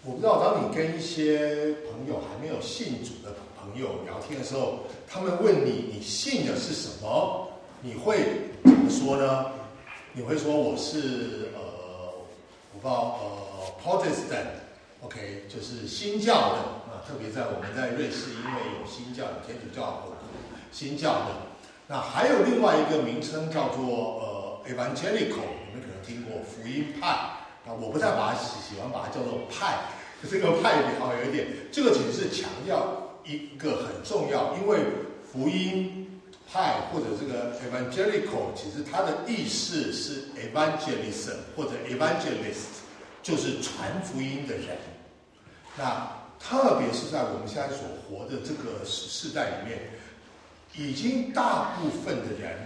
我不知道，当你跟一些朋友还没有信主的朋友聊天的时候，他们问你你信的是什么，你会怎么说呢？你会说我是我不知道Protestant，OK， 就是新教的啊，特别在我们在瑞士，因为有新教有天主教新教的。那还有另外一个名称叫做Evangelical， 你们可能听过福音派啊，我不太喜欢把它叫做派，这个派好像有一点，这个其实是强调一个很重要，因为福音派或者这个 Evangelical， 其实它的意思是 Evangelism 或者 Evangelist， 就是传福音的人。那特别是在我们现在所活的这个世代里面，已经大部分的人，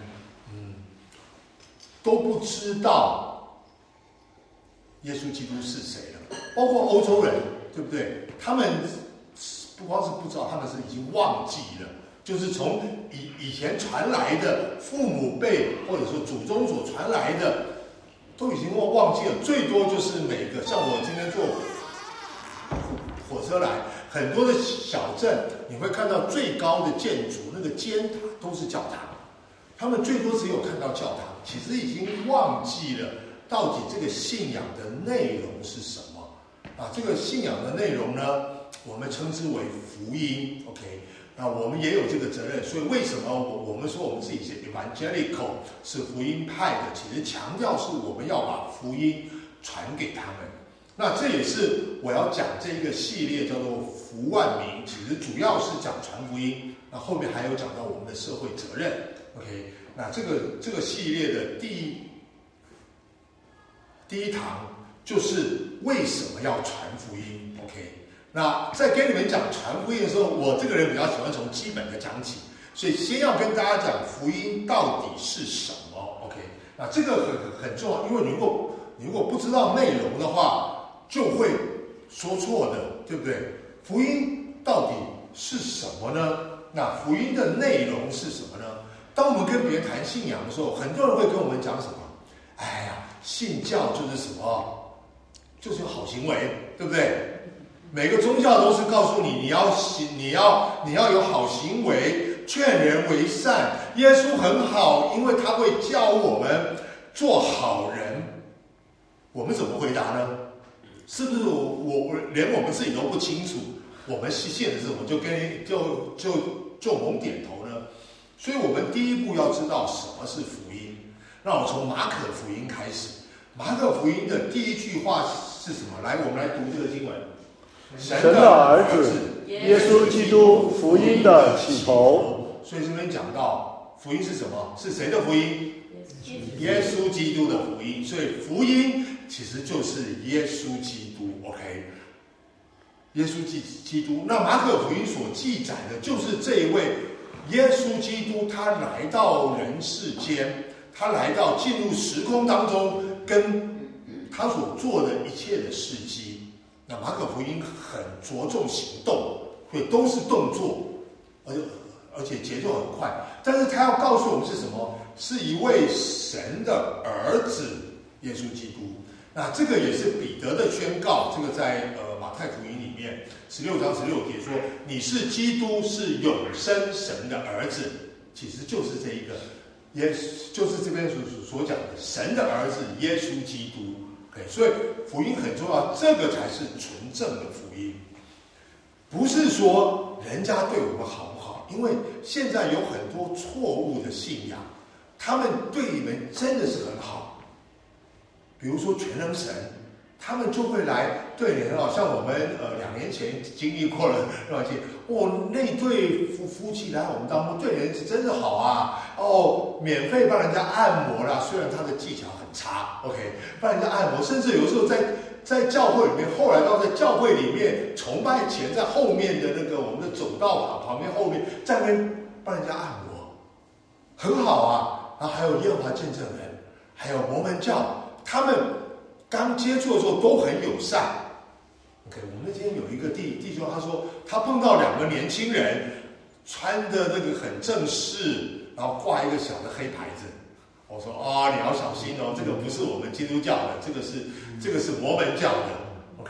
都不知道耶稣基督是谁了，包括欧洲人，对不对？他们不光是不知道，他们是已经忘记了，就是从以前传来的父母辈或者说祖宗所传来的，都已经忘记了。最多就是每个像我今天坐火车来，很多的小镇你会看到最高的建筑，那个尖塔都是教堂，他们最多只有看到教堂，其实已经忘记了到底这个信仰的内容是什么啊？这个信仰的内容呢，我们称之为福音 ，OK？ 那我们也有这个责任，所以为什么我们说我们自己是 Evangelical， 是福音派的？其实强调是我们要把福音传给他们。那这也是我要讲这一个系列叫做福万民，其实主要是讲传福音，那后面还有讲到我们的社会责任 ，OK？ 那这个系列的第一堂就是为什么要传福音 ，OK？ 那在跟你们讲传福音的时候，我这个人比较喜欢从基本的讲起，所以先要跟大家讲福音到底是什么 ，OK？ 那这个很重要，因为你如果不知道内容的话，就会说错的，对不对？福音到底是什么呢？那福音的内容是什么呢？当我们跟别人谈信仰的时候，很多人会跟我们讲什么？哎呀，信教就是什么？就是有好行为，对不对？每个宗教都是告诉你要有好行为，劝人为善。耶稣很好，因为他会教我们做好人。我们怎么回答呢？是不是我连我们自己都不清楚，我们信的是什么，就猛点头呢？所以我们第一步要知道什么是福音。让我从马可福音开始。马可福音的第一句话是什么？来，我们来读这个经文。 神的儿子耶稣基督福音的起头。 所以这边讲到福音是什么？是谁的福音？耶稣基督的福音。所以福音其实就是耶稣基督 ，OK？ 耶稣基督。那马可福音所记载的就是这一位耶稣基督，他来到人世间，他来到进入时空当中，跟他所做的一切的事迹。那马可福音很着重行动，所以都是动作，而且节奏很快。但是他要告诉我们是什么？是一位神的儿子耶稣基督。那这个也是彼得的宣告，这个在马太福音里面16章16节说，你是基督，是永生神的儿子，其实就是这一个就是这边所讲的神的儿子耶稣基督。Okay， 所以福音很重要，这个才是纯正的福音。不是说人家对我们好不好，因为现在有很多错误的信仰，他们对你们真的是很好。比如说全能神，他们就会来对你很好。像我们2年前经历过了让姐，那对夫妻来我们当中对人是真的好啊，免费帮人家按摩啦，虽然他的技巧很差 ，OK， 帮人家按摩，甚至有时候在教会里面，后来到在教会里面崇拜前，在后面的那个我们的走道旁边后面，在那边帮人家按摩，很好啊。然后还有耶和华见证人，还有摩门教。他们刚接触的时候都很友善 ，OK。我们那天有一个弟兄，他说他碰到2个年轻人，穿的那个很正式，然后挂一个小的黑牌子。我说你要小心哦，这个不是我们基督教的，这个是摩门教的 ，OK。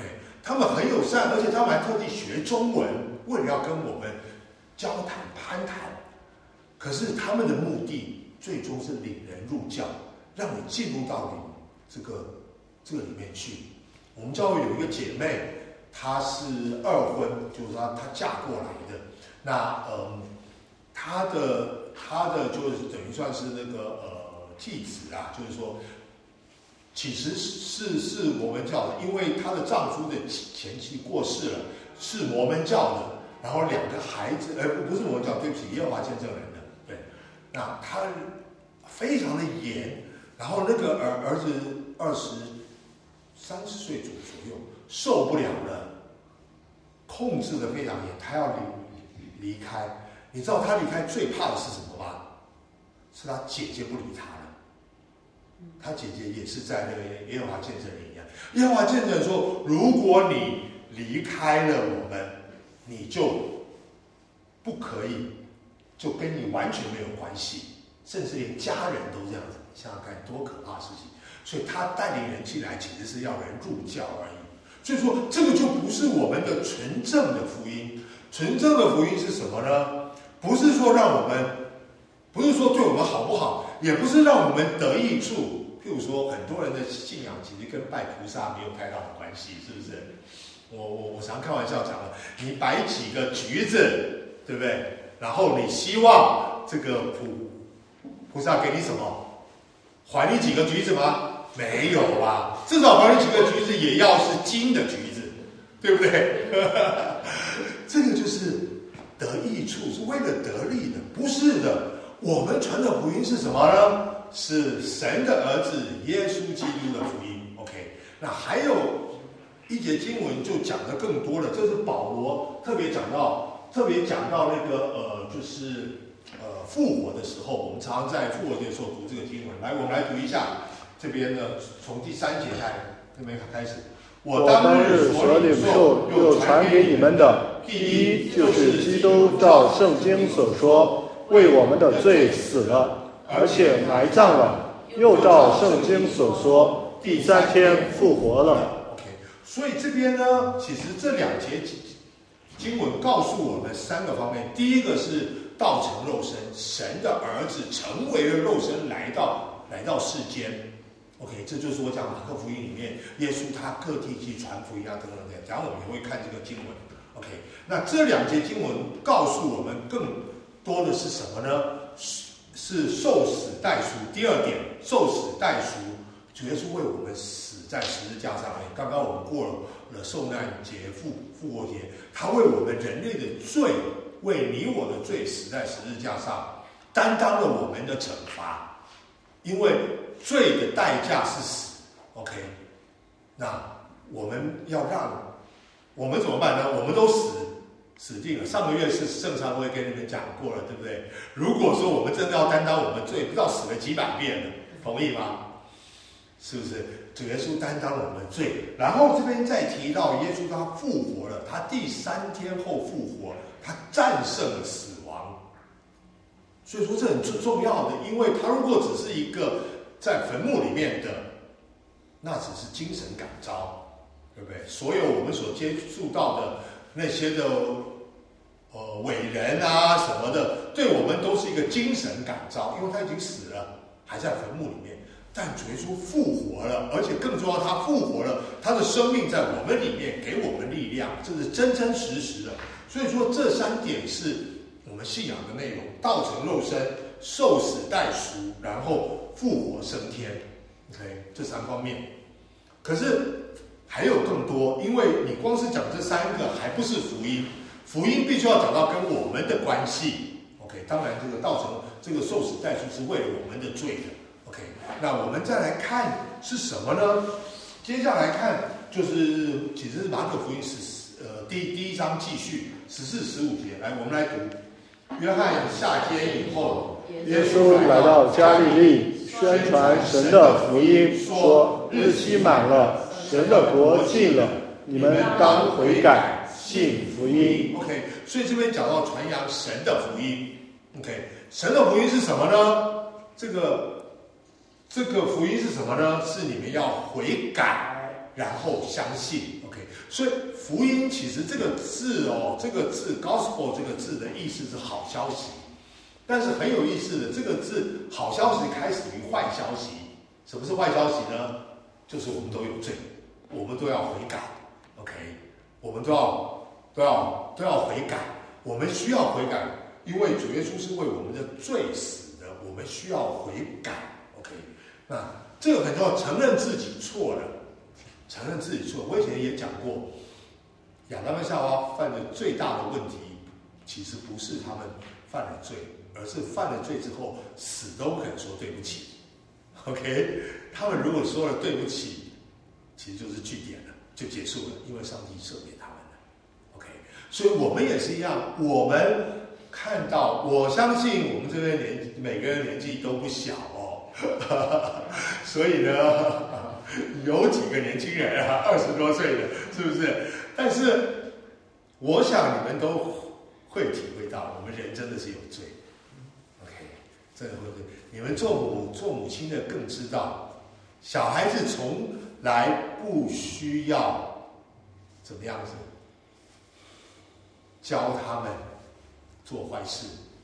他们很友善，而且他们还特地学中文，为了要跟我们交谈攀谈。可是他们的目的最终是领人入教，让你进入到这个里面去。我们教会有一个姐妹，她是二婚，就是她嫁过来的。那她的就是等于算是那个继子啊，就是说，其实是摩门教的，因为她的丈夫的前妻过世了，是摩门教的，然后2个孩子，不是摩门教，对不起，耶和华见证人的，对，那她非常的严，然后那个儿子30岁左右受不了了，控制的非常严，他要离开。你知道他离开最怕的是什么吗？是他姐姐不理他了。他姐姐也是在那个耶和华见证人一样。耶和华见证人说，如果你离开了我们，你就不可以，就跟你完全没有关系，甚至连家人都这样子。你想想看，多可怕的事情！所以他带领人进来，其实是要人入教而已。所以说，这个就不是我们的纯正的福音。纯正的福音是什么呢？不是说不是说对我们好不好，也不是让我们得益处。譬如说，很多人的信仰其实跟拜菩萨没有太大的关系，是不是？我常开玩笑讲了，你摆几个橘子，对不对？然后你希望这个菩萨给你什么？还你几个橘子吗？没有吧，至少还你几个橘子也要是金的橘子，对不对？这个就是得益处，是为了得利的，不是的。我们传的福音是什么呢？是神的儿子耶稣基督的福音。OK， 那还有一节经文就讲得更多了，这是保罗特别讲到那个就是复活的时候，我们常常在复活节的时候读这个经文。来，我们来读一下。这边呢，从第3节这边开始。 我当日所领受又传给你们的，第一就是基督照圣经所说，为我们的罪死了，而且埋葬了，又照圣经所说，第3天复活了。 OK， 所以这边呢，其实这2节经文告诉我们3个方面。第一个是道成肉身，神的儿子成为了肉身来到世间。OK， 这就是我讲马可福音里面耶稣他各地去传福音啊等等等，然后我们也会看这个经文。OK， 那这2节经文告诉我们更多的是什么呢？是受死代赎。第2点，受死代赎，主耶稣为我们死在十字架上面。刚刚我们过了受难节、复活节，他为我们人类的罪，为你我的罪死在十字架上，担当了我们的惩罚，因为罪的代价是死。 OK， 那我们怎么办呢？我们都死定了。上个月是圣餐会跟你们讲过了，对不对？如果说我们真的要担当我们罪，不知道死了几百遍了，同意吗？是不是？主耶稣担当了我们的罪，然后这边再提到耶稣他复活了，他第3天后复活，他战胜了死亡。所以说这很重要的，因为他如果只是一个在坟墓里面的，那只是精神感召，对不对？所有我们所接触到的那些的伟人啊什么的，对我们都是一个精神感召，因为他已经死了，还在坟墓里面。但主耶稣复活了，而且更重要，他复活了，他的生命在我们里面，给我们力量，这是真真实实的。所以说这3点是我们信仰的内容：道成肉身、受死代赎，然后复活升天。OK， 这3方面。可是还有更多，因为你光是讲这3个还不是福音，福音必须要讲到跟我们的关系。OK， 当然这个道成这个受死代赎是为了我们的罪的。OK， 那我们再来看是什么呢？接下来看就是其实是马可福音第1章继续14、15节。来，我们来读。约翰下监以后， 耶稣来到加利利，宣传神的福音，说日期满了，神的国近了，你们当悔改，信福音。 OK， 所以这边讲到传扬神的福音。OK， 神的福音是什么呢？这个福音是什么呢？是你们要悔改， 然后相信 ，OK。所以福音其实这个字这个字 gospel 这个字的意思是好消息，但是很有意思的，这个字好消息开始于坏消息。什么是坏消息呢？就是我们都有罪，我们都要悔改 ，OK。我们都要悔改，我们需要悔改，因为主耶稣是为我们的罪死的，我们需要悔改 ，OK。那这个很重要，承认自己错了，承认自己错。我以前也讲过，亚当跟夏娃犯的最大的问题，其实不是他们犯了罪，而是犯了罪之后死都不肯说对不起 ，OK。他们如果说了对不起，其实就是句点了，就结束了，因为上帝赦免他们了 ，OK。所以我们也是一样，我们看到，我相信我们这边每个人年纪都不小所以呢，有几个年轻人20多岁的，是不是？但是我想你们都会体会到，我们人真的是有罪 ，OK， 真的会。你们做母亲的更知道，小孩子从来不需要怎么样子教他们做坏事，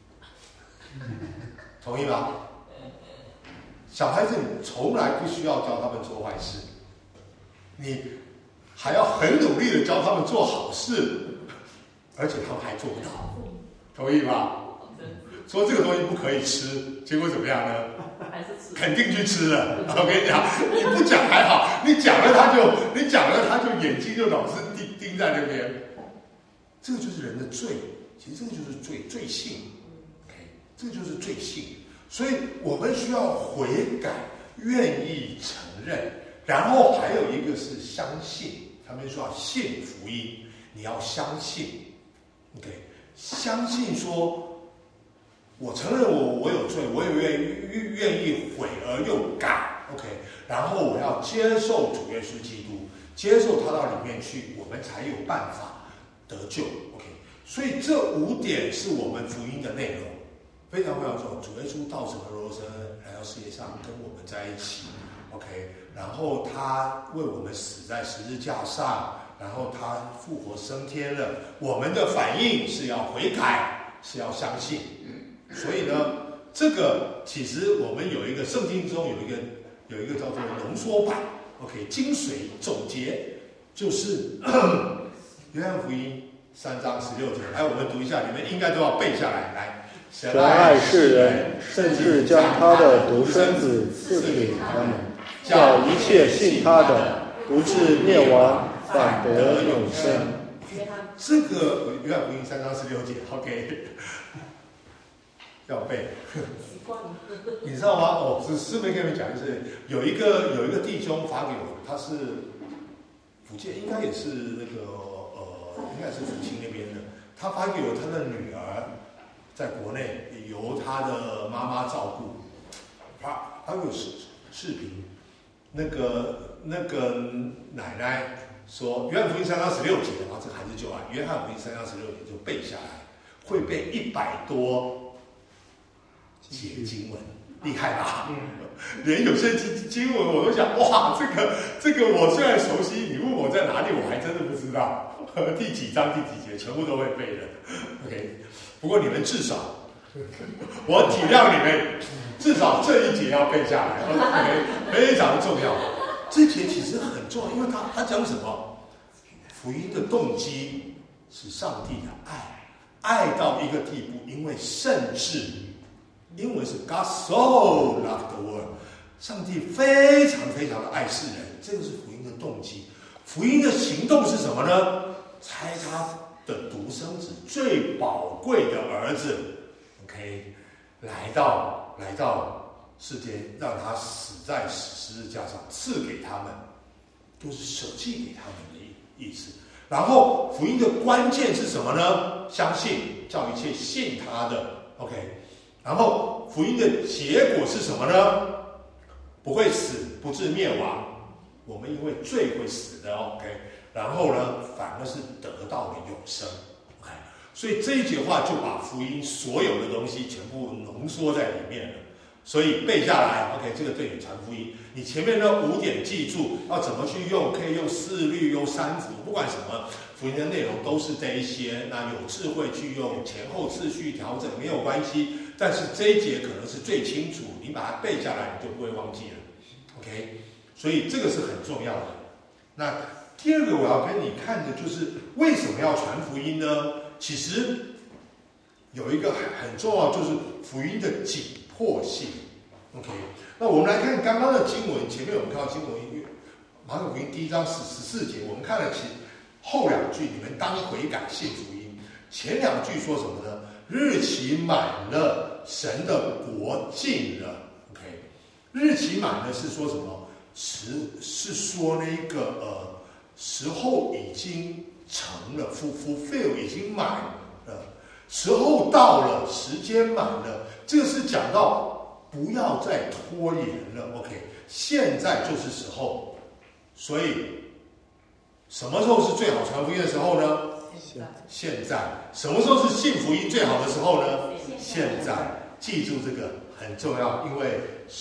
同意吗？小孩子你从来不需要教他们做坏事，你还要很努力的教他们做好事，而且他们还做不到，同意吗？说这个东西不可以吃，结果怎么样呢？ 还是吃， 肯定去吃了。我跟你讲，你不讲还好，你讲了他就眼睛就老是盯在那边。这个就是人的罪，其实这个就是罪性。OK， 这个就是罪性。所以我们需要悔改，愿意承认，然后还有一个是相信。他们说要信福音，你要相信 ，OK， 相信说，我承认我有罪，我也愿意悔而又改 ，OK， 然后我要接受主耶稣基督，接受他到里面去，我们才有办法得救 ，OK。所以这5点是我们福音的内容。非常非常重要，主耶稣道成肉身来到世界上跟我们在一起 ，OK， 然后他为我们死在十字架上，然后他复活升天了，我们的反应是要悔改，是要相信。所以呢，这个其实我们有一个圣经中有一个叫做浓缩版 ，OK， 精髓总结就是约翰福音3章16节，来我们读一下，你们应该都要背下来，来。 神爱世人，甚至将他的独生子赐给他们，叫一切信他的不至灭亡，反得永生。 这个约翰福音3章16节 ，OK， 要背。你知道吗？师妹跟你们讲，就是有一个弟兄发给我，他是福建，应该也是那个应该是福清那边的，他发给我他的女儿。在国内由他的妈妈照顾，他有视频，那个奶奶说，约翰福音3章16节，然后这个孩子就约翰福音3章16节就背下来，会背100多节经文，厉害吧？连有些经文我都想，哇，这个我虽然熟悉，你问我在哪里，我还真的不知道，第几章第几节全部都会背的 ，OK。不过你们至少，我体谅你们，至少这一节要背下来 ，OK， 非常重要。这节其实很重要，因为他讲什么？福音的动机是上帝的爱到一个地步，因为甚至英文是 God so loved the world， 上帝非常非常的爱世人，这个是福音的动机。福音的行动是什么呢？差他的独生子最宝贵的儿子 ，OK， 来到世间，让他死在十字架上，赐给他们，就是舍弃给他们的意思。然后福音的关键是什么呢？相信，叫一切信他的 ，OK。然后福音的结果是什么呢？不会死，不至灭亡。我们因为罪会死的 ，OK。然后呢，反而是得到了永生。OK， 所以这一节话就把福音所有的东西全部浓缩在里面了。 所以背下来 ，OK， 这个对你传福音。你前面那5点记住，要怎么去用，可以用4律、用3符，不管什么福音的内容都是这一些。那有智慧去用前后次序调整没有关系，但是这一节可能是最清楚，你把它背下来，你就不会忘记了 ，OK。所以这个是很重要的。那第二个我要跟你看的就是为什么要传福音呢？其实有一个很重要，就是福音的紧迫性。OK， 那我们来看刚刚的经文，前面我们看到经文，马可福音1章14节，我们看了后2句，你们当悔改信福音。前2句说什么呢？日期满了，神的国近了。OK， 日期满了是说什么？是说那个时候已经成了 fulfill 已经满了，时候到了，时间满了，这个是讲到不要再拖延了。OK， 现在就是时候。所以什么时候是最好传福音的时候呢？现在。什么时候是信福音最好的时候呢？现在。记住这个很重要，因为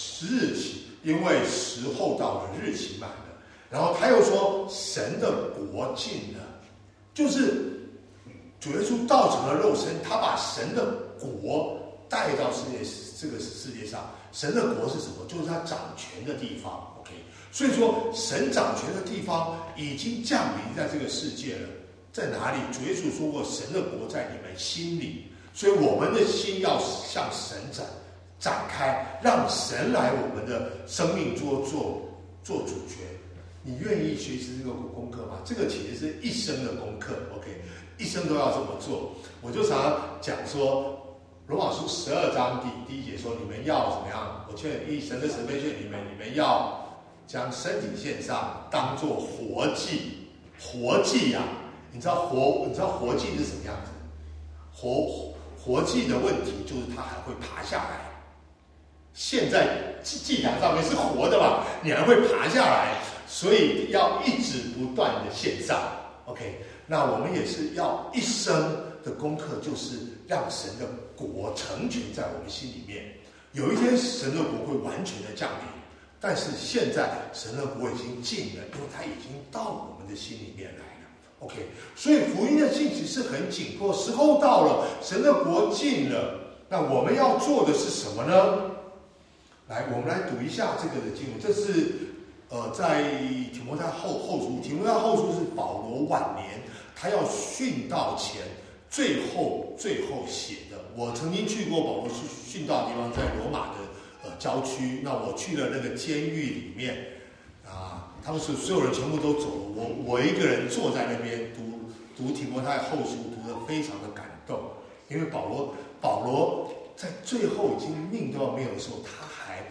时候到了，日期满了。然后他又说神的国近了，就是主耶稣道成了肉身，他把神的国带到这个世界上。神的国是什么？就是他掌权的地方。OK， 所以说神掌权的地方已经降临在这个世界了。在哪里？主耶稣说过，神的国在你们心里。所以我们的心要向神展开，让神来我们的生命做主角。你愿意学习这个功课吗？这个其实是一生的功课 ，OK， 一生都要这么做。我就常常讲说，罗马书12章第1节说，你们要怎么样？我劝神的慈悲劝你们要将身体献上，当作活祭。活祭啊，你知道活祭是什么样子？活祭的问题就是它还会爬下来。现在祭坛上面是活的嘛，你还会爬下来，所以要一直不断的献上。OK， 那我们也是要一生的功课，就是让神的国成全在我们心里面。有一天神的国会完全的降临，但是现在神的国已经近了，因为它已经到我们的心里面来了。OK， 所以福音的信息是很紧迫，时候到了，神的国近了，那我们要做的是什么呢？来，我们来读一下这个的经文，这是在提摩太后书，提摩太后书是保罗晚年他要殉道前最后写的。我曾经去过保罗殉道的地方，在罗马的郊区，那我去了那个监狱里面啊，他们所有人全部都走了，我一个人坐在那边读提摩太后书，读得非常的感动，因为保罗在最后已经命都要没有的时候，他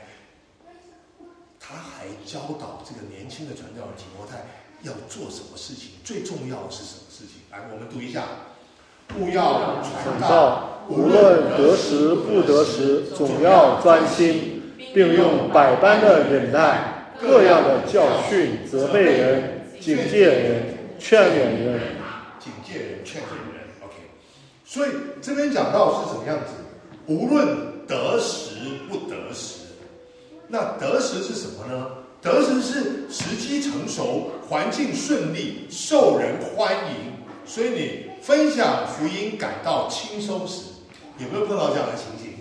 还教导这个年轻的传教人提摩太要做什么事情，最重要的是什么事情？来，我们读一下：务要传道， 无论得时不得时，总要专心，并用百般的忍耐，各样的教训、责备人、警戒人、劝勉人。 OK， 所以这边讲到是什么样子？无论得时不得时。那得时是什么呢？得时是时机成熟，环境顺利，受人欢迎，所以你分享福音感到轻松时，有没有碰到这样的情形？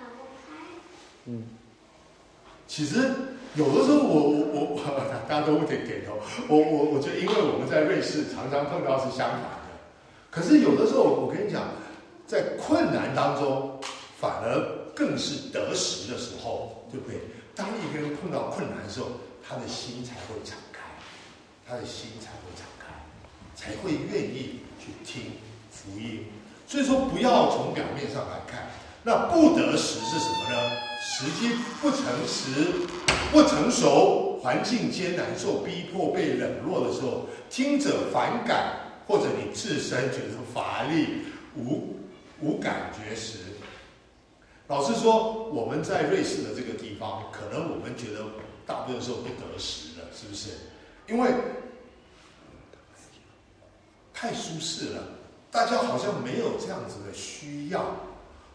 其实有的时候我大家都会点头。我觉得，因为我们在瑞士常常碰到是相反的，可是有的时候我跟你讲，在困难当中，反而更是得时的时候，对不对？当一个人碰到困难的时候，他的心才会敞开，才会愿意去听福音。所以说，不要从表面上来看。那不得时是什么呢？时机不成熟，环境艰难，受逼迫，被冷落的时候，听者反感，或者你自身觉得乏力，无感觉时。老实说，我们在瑞士的这个地方，可能我们觉得大部分时候不得时了，是不是？因为太舒适了，大家好像没有这样子的需要。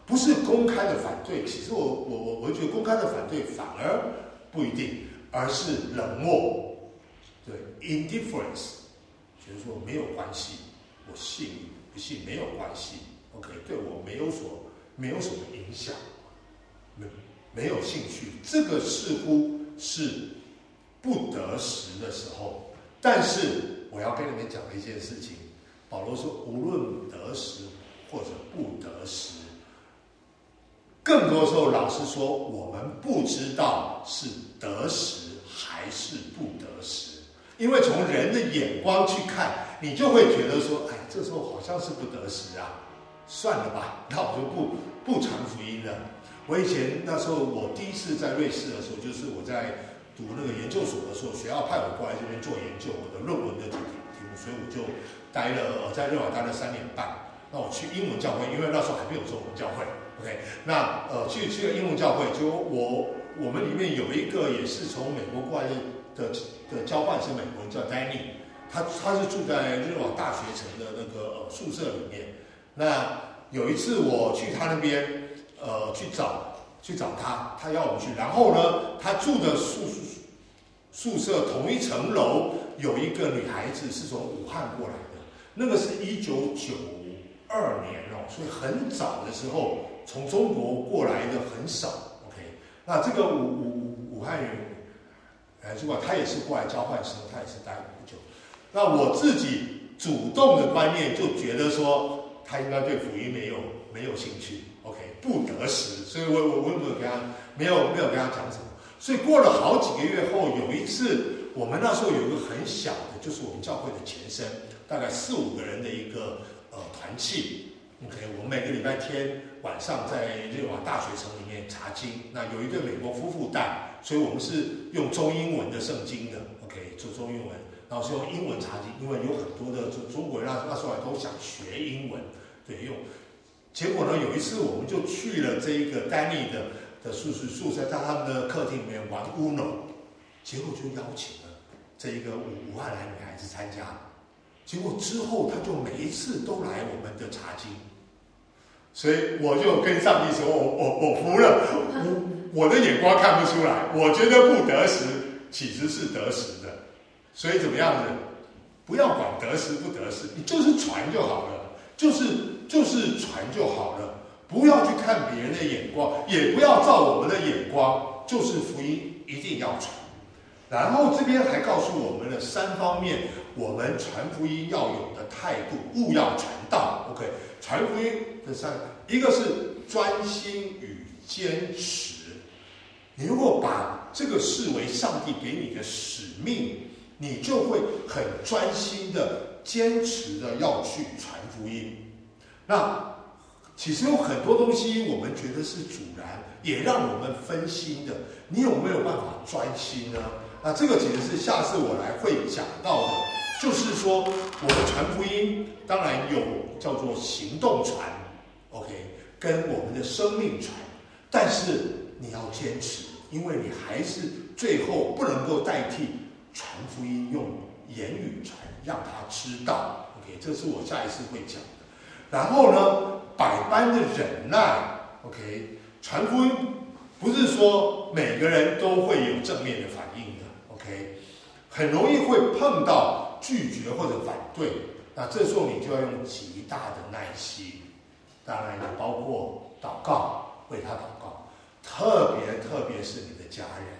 不是公开的反对。其实我觉得公开的反对反而不一定，而是冷漠，对 indifference， 就是说没有关系，我信不信没有关系 ，OK， 对我没有什么影响，没有兴趣，这个似乎是不得时的时候。但是我要跟你们讲的一件事情，保罗说，无论得时或者不得时，更多时候老实说，我们不知道是得时还是不得时，因为从人的眼光去看，你就会觉得说，哎，这时候好像是不得时啊，算了吧，那我就不传福音了。我以前那时候，我第一次在瑞士的时候，就是我在读那个研究所的时候，学校派我过来这边做研究，我的论文的题目，所以我就在日瓦待了3年半。那我去英文教会，因为那时候还没有中文教会 ，OK， 那去了英文教会，就我们里面有一个也是从美国过来的交换生美国人叫 Danny， 他是住在日瓦大学城的那个宿舍里面。那有一次我去他那边去找他，他要我们去，然后呢，他住的宿舍同一层楼有一个女孩子是从武汉过来的，那个是1992年哦，所以很早的时候从中国过来的很少 ，OK， 那这个武汉人，如果他也是过来交换生，他也是待不久。那我自己主动的观念就觉得说，他应该对福音没有兴趣 ，OK， 不得时，所以我没有跟他讲什么。所以过了好几个月后，有一次我们那时候有一个很小的，就是我们教会的前身，大概4-5个人的一个团契 ，OK， 我们每个礼拜天晚上在日瓦大学城里面查经，那有一对美国夫妇带，所以我们是用中英文的圣经的 ，OK， 做中英文。然后是用英文查经，因为有很多的中国人那时候都想学英文，对，结果呢，有一次我们就去了这一个丹尼的宿舍，在他们的客厅里面玩 Uno， 结果就邀请了这一个武汉来女孩子参加，结果之后他就每一次都来我们的查经，所以我就跟上帝说，我服了，我的眼光看不出来，我觉得不得时其实是得时的。所以怎么样呢？不要管得时不得时，你就是传就好了，就是传就好了，不要去看别人的眼光，也不要照我们的眼光，就是福音一定要传。然后这边还告诉我们了3方面，我们传福音要有的态度，务要传道 ，OK， 传福音的一个是专心与坚持。你如果把这个视为上帝给你的使命，你就会很专心的、坚持的要去传福音。那其实有很多东西我们觉得是阻拦，也让我们分心的。你有没有办法专心呢？那这个其实是下次我来会讲到的，就是说我们传福音，当然有叫做行动传 ，OK， 跟我们的生命传，但是你要坚持，因为你还是最后不能够代替传福音用言语传，让他知道 ，OK， 这是我下一次会讲的。然后呢，百般的忍耐 ，OK， 传福音不是说每个人都会有正面的反应的 ，OK， 很容易会碰到拒绝或者反对，那这时候你就要用极大的耐心，当然也包括祷告，为他祷告，特别是你的家人。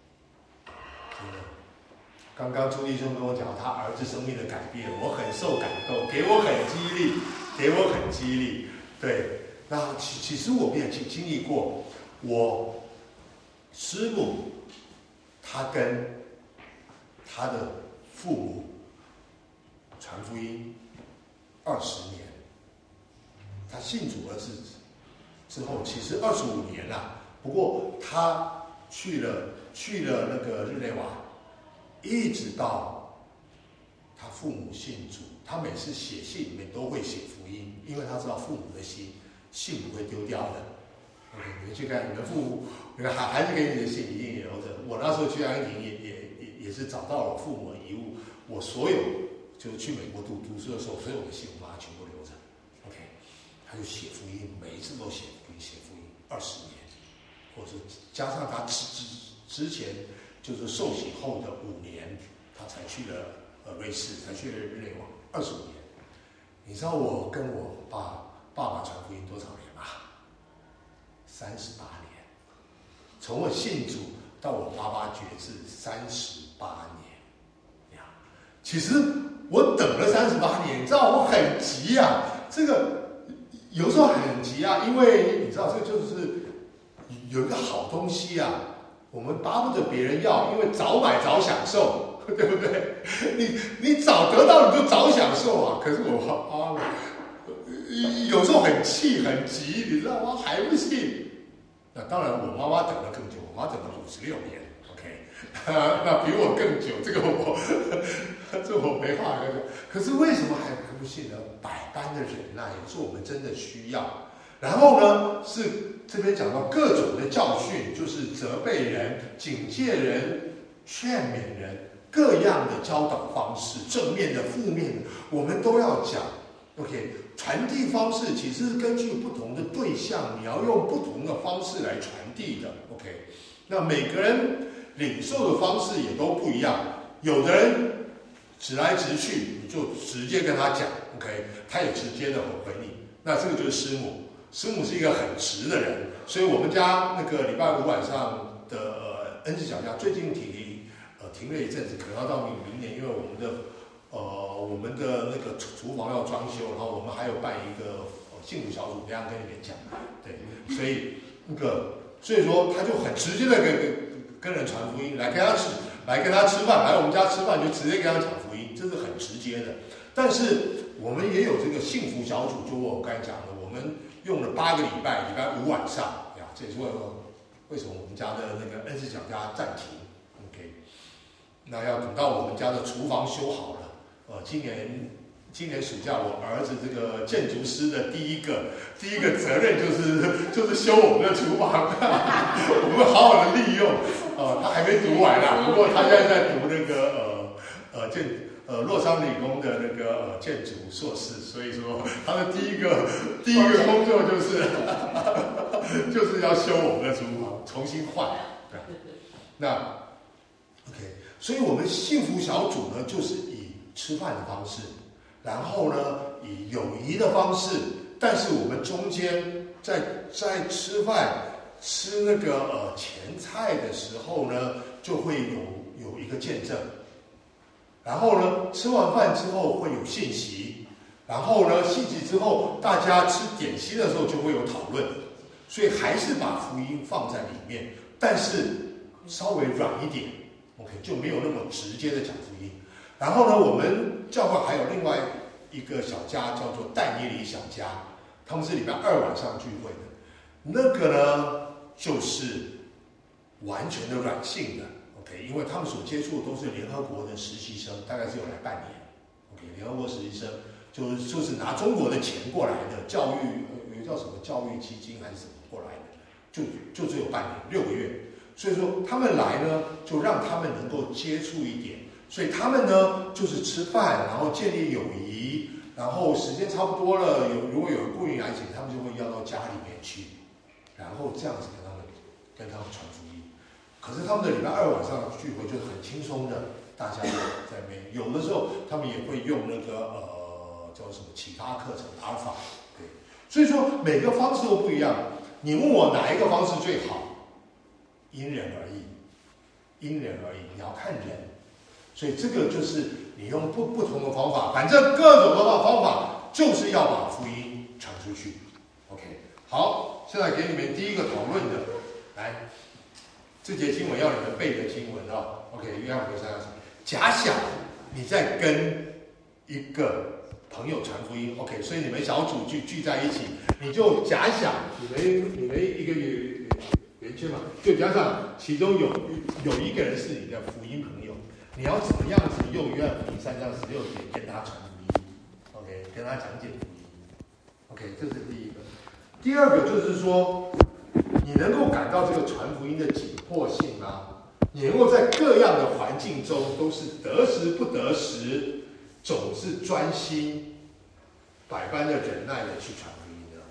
刚刚朱弟兄跟我讲他儿子生命的改变，我很受感动，给我很激励。对，那其实我们也经历过，我师母他跟他的父母传福音20年，他信主了之后，其实25年了，不过他去了那个日内瓦。一直到他父母信主，他每次写信里面都会写福音，因为他知道父母的信不会丢掉的。OK， 你们去看你们父母，孩子给你的信一定也留着。我那时候去阿根廷也是找到了父母的遗物，我所有就是去美国读书的时候，所有的信我把它全部留着。OK， 他就写福音，每一次都写福音20年，或者加上他之前就是受洗后的5年，他才去了瑞士，才去了日内瓦25年。你知道我跟我爸爸传福音多少年吗？38年。从我信主到我爸爸决志38年。其实我等了38年，你知道我很急啊，这个有时候很急啊，因为你知道这就是有一个好东西啊，我们巴不得别人要，因为早买早享受，对不对？你早得到你就早享受啊。可是我有时候很气很急，你知道吗？还不信。那当然，我妈妈等了更久，我妈等了56年 ，OK， 那比我更久，这我没话讲。可是为什么还不信呢？百般的忍耐，是我们真的需要。然后呢，是这边讲到各种的教训，就是责备人、警戒人、劝勉人，各样的教导方式，正面的、负面的，我们都要讲。OK， 传递方式其实是根据不同的对象，你要用不同的方式来传递的。OK， 那每个人领受的方式也都不一样，有的人直来直去，你就直接跟他讲 ，OK， 他也直接的回你。那这个就是师母，师母是一个很直的人，所以我们家那个礼拜5晚上的恩赐小家最近停了一阵子，可能要到明年，因为我们的那个厨房要装修，然后我们还有办一个幸福小组，这样跟你们讲，对，所以说他就很直接的跟人传福音，来跟他吃饭，来我们家吃饭就直接跟他讲福音，这是很直接的。但是我们也有这个幸福小组，就我刚才讲的，我们用了8个礼拜，礼拜5晚上呀，这也是为什么我们家的那个恩赐小家暂停 ，OK， 那要等到我们家的厨房修好了。今年暑假，我儿子这个建筑师的第一个责任就是修我们的厨房，我们好好的利用。他还没读完啦，不过他现在在读那个洛桑理工的那个建筑硕士，所以说他的第一个工作就是要修我们的厨房，重新换。那 OK， 所以我们幸福小组呢，就是以吃饭的方式，然后呢以友谊的方式，但是我们中间在吃饭吃那个前菜的时候呢，就会有一个见证，然后呢吃完饭之后会有信息，然后呢信息之后大家吃点心的时候就会有讨论，所以还是把福音放在里面，但是稍微软一点 ，OK， 就没有那么直接的讲福音。然后呢，我们教会还有另外一个小家叫做但以理小家，他们是礼拜2晚上聚会的。那个呢，就是完全的软性的 ，OK， 因为他们所接触的都是联合国的实习生，大概是有来半年 ，OK， 联合国实习生就是拿中国的钱过来的，教育有叫什么教育基金还是什么过来的，就只有半年6个月，所以说他们来呢，就让他们能够接触一点。所以他们呢，就是吃饭，然后建立友谊，然后时间差不多了，如果有雇员来请，他们就会要到家里面去，然后这样子跟他们传福音。可是他们的礼拜2晚上聚会就是很轻松的，大家在那边，有的时候他们也会用那个叫什么启发课程阿尔法，对，所以说每个方式都不一样。你问我哪一个方式最好，因人而异，你要看人。所以这个就是你用不同的方法，反正各种的方法就是要把福音传出去。OK， 好，现在给你们第一个讨论的，来，这节经文要你们背的经文啊。OK， 约翰福音3章，假想你在跟一个朋友传福音 ，OK， 所以你们小组聚在一起，你就假想你们一个圆圈嘛，就假想其中有一个人是你的福音朋友。你要怎么样子用约翰福音3章16节跟他传福音 ，OK， 跟他讲解福音 ，OK， 这是第一个。第二个就是说，你能够感到这个传福音的紧迫性吗？你能够在各样的环境中都是得时不得时，总是专心、百般的忍耐的去传福音的。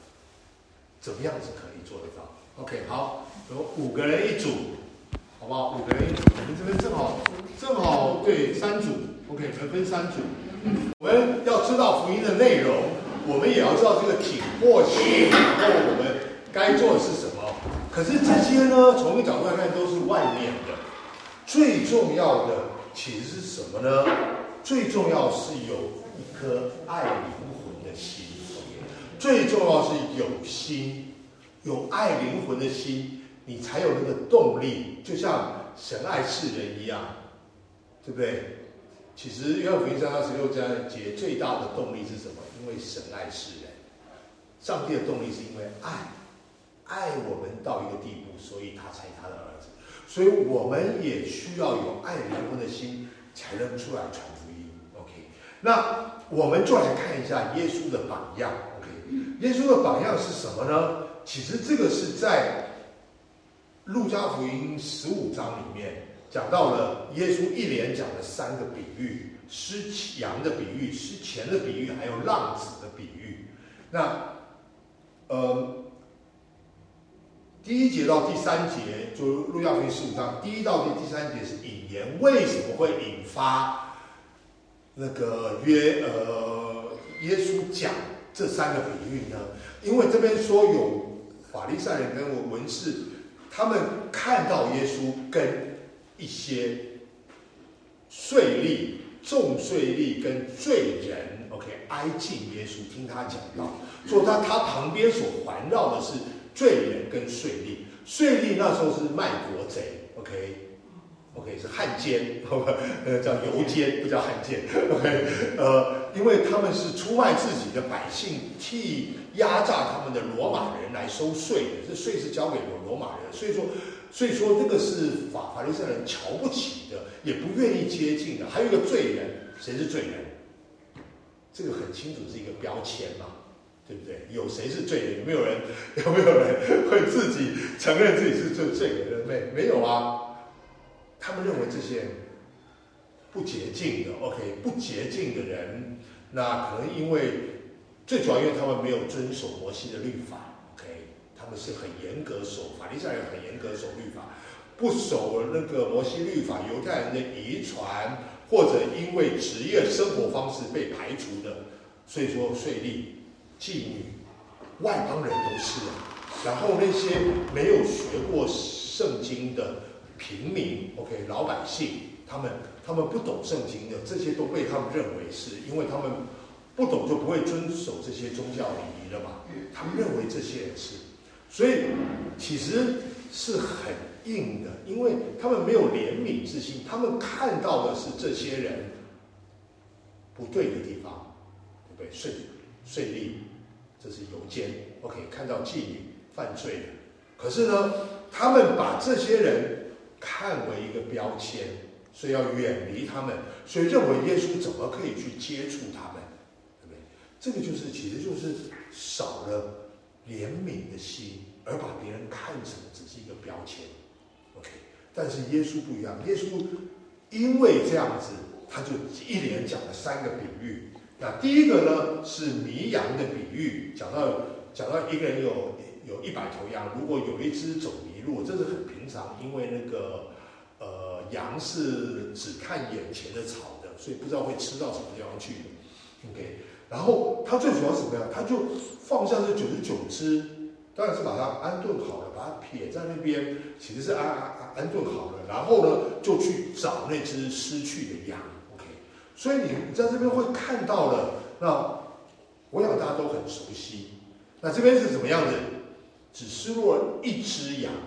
怎么样子可以做得到 ？OK， 好，有5个人一组，好不好？5个人一组，我们这边正好对3组 ，OK， 分3组。我们要知道福音的内容，我们也要知道这个挺过性，然后我们该做的是什么。可是这些呢，从一个角度来看都是外面的，最重要的其实是什么呢？最重要是有一颗爱灵魂的心，最重要是有心，有爱灵魂的心，你才有那个动力，就像神爱世人一样，对不对？其实约翰福音3章16节最大的动力是什么？因为神爱世人，上帝的动力是因为爱我们到一个地步，所以他才他的儿子。所以我们也需要有爱灵魂的心，才能出来传福音。OK， 那我们就来看一下耶稣的榜样。OK， 耶稣的榜样是什么呢？其实这个是在路加福音15章里面讲到了耶稣一连讲了3个比喻：失羊的比喻、失钱的比喻，还有浪子的比喻。那第1节到第3节，就路加福音15章第1到第3节是引言，为什么会引发那个耶稣讲这3个比喻呢？因为这边说有法利赛人跟文士，他们看到耶稣跟一些税吏、重税吏跟罪人 ，OK， 挨近耶稣，听他讲道，说他旁边所环绕的是罪人跟税吏，税吏那时候是卖国贼 ，OK， 是汉奸，叫游奸，不叫汉奸 ，OK， 因为他们是出卖自己的百姓，替压榨他们的罗马人来收税的，这税是交给罗马人，所以说这个是法利赛人瞧不起的，也不愿意接近的。还有一个罪人，谁是罪人？这个很清楚是一个标签嘛。对不对？有谁是罪人？有没有人会自己承认自己是罪人？没有啊。他们认为这些不洁净的 ，OK， 不洁净的人，那可能因为最主要因为他们没有遵守摩西的律法 ，OK， 他们是很严格守，法利赛人很严格守律法，不守那个摩西律法，犹太人的遗传，或者因为职业生活方式被排除的，所以说税吏、妓女、外邦人都是然后那些没有学过圣经的平民 ，OK， 老百姓，他们不懂圣经的，这些都被他们认为是因为他们不懂就不会遵守这些宗教礼仪了嘛，他们认为这些人是，所以其实是很硬的，因为他们没有怜悯之心，他们看到的是这些人不对的地方，对不对？税吏，这是游奸 ，OK， 看到妓女犯罪的，可是呢，他们把这些人看为一个标签，所以要远离他们，所以认为耶稣怎么可以去接触他们，对不对？这个其实就是少了怜悯的心，而把别人看成只是一个标签 ，OK。但是耶稣不一样，耶稣因为这样子，他就一连讲了3个比喻。那第一个呢是迷羊的比喻，讲到一个人有100头羊，如果有一只走迷路，这是很平常，因为那个羊是只看眼前的草的，所以不知道会吃到什么地方去的 ，OK。然后他最主要是怎么样？他就放下这99只，当然是把它安顿好了，把它撇在那边，其实是安顿好了，然后呢就去找那只失去的羊。所以你在这边会看到了，那我想大家都很熟悉。那这边是怎么样的？只失落1只羊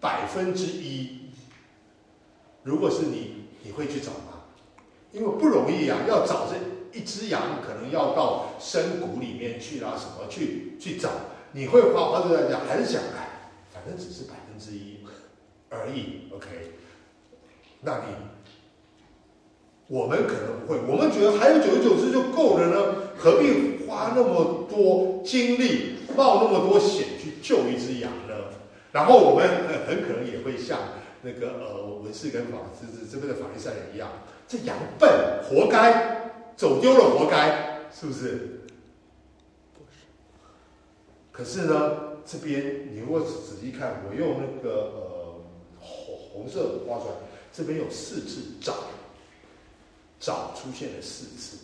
，1%。如果是你会去找吗？因为不容易啊，要找这1只羊，可能要到深谷里面去啦，什么去找？你会花这个讲，还是想反正只是1%而已 ，OK？ 那我们可能不会，我们觉得还有99只就够了呢，何必花那么多精力、冒那么多险去救1只羊呢？然后我们很可能也会像那个文士跟这边的法利赛人一样，这羊笨，活该，走丢了活该，是不是？可是呢， 这边你如果仔细看，我用那个红色画出来，这边有4次找出现了4次，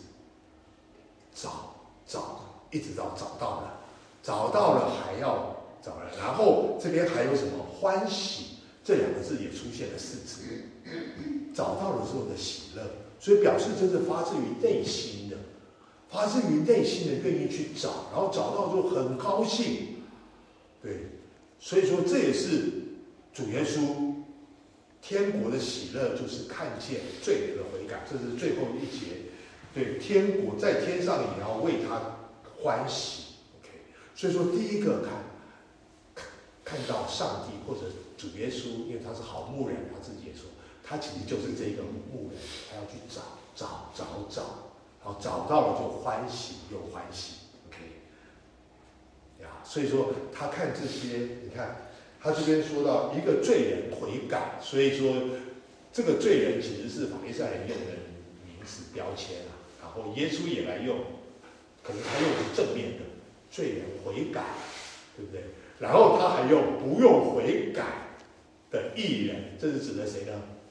找，一直到找到了还要找人，然后这边还有什么欢喜这2个字也出现了4次，找到的时候的喜乐，所以表示这是发自于内心的愿意去找，然后找到就很高兴，对，所以说这也是主耶稣天国的喜乐，就是看见罪人的悔改，这是最后一节。对，天国在天上也要为他欢喜。OK， 所以说第一个看到上帝或者主耶稣，因为他是好牧人，他自己也说，他其实就是这个牧人，他要去找，然后找到了就欢喜又欢喜。OK， 呀，所以说他看这些，你看他这边说到一个罪人悔改，所以说这个罪人其实是法利赛人用的名词标签啊。然后耶稣也来用，可能他用的是正面的罪人悔改，对不对？然后他还用不用悔改的义人，这是指的谁呢？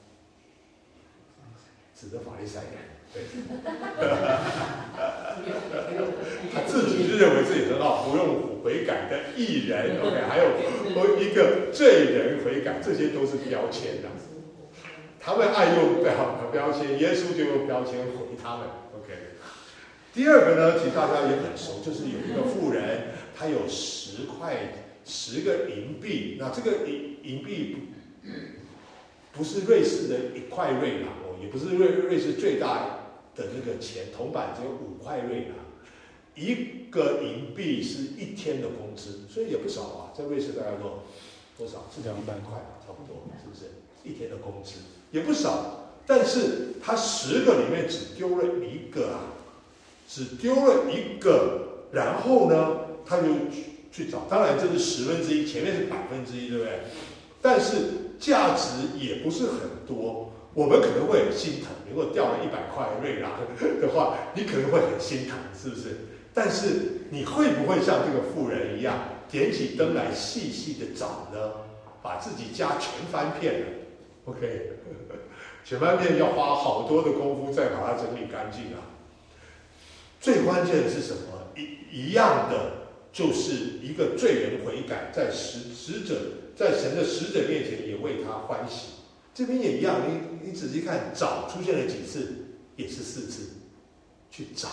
指的法利赛人，对。他自己就认为自己很好，不用悔改的义人 ，OK， 还有一个罪人悔改，这些都是标签的。他们爱用标签，耶稣就用标签回他们。OK， 第二个呢，其实大家也很熟，就是有一个妇人，她有10个银币，那这个银币不是瑞士的1块瑞郎哦，也不是瑞士最大的那个钱，铜板只有5块瑞郎，1个银币是1天的工资，所以也不少啊，在瑞士大概多少？是200块，差不多，是不是？1天的工资也不少，但是他10个里面只丢了1个啊，然后呢，他就去找，当然这是1/10，前面是1%，对不对？但是价值也不是很多，我们可能会很心疼，如果掉了100块瑞郎的话，你可能会很心疼，是不是？但是你会不会像这个妇人一样，点起灯来细细的找呢？把自己家全翻遍了 ，OK， 全翻遍要花好多的功夫再把它整理干净啊。最关键的是什么？一样的，就是一个罪人悔改，在神的使者面前也为他欢喜。这边也一样，你仔细看，找出现了几次，也是4次，去找，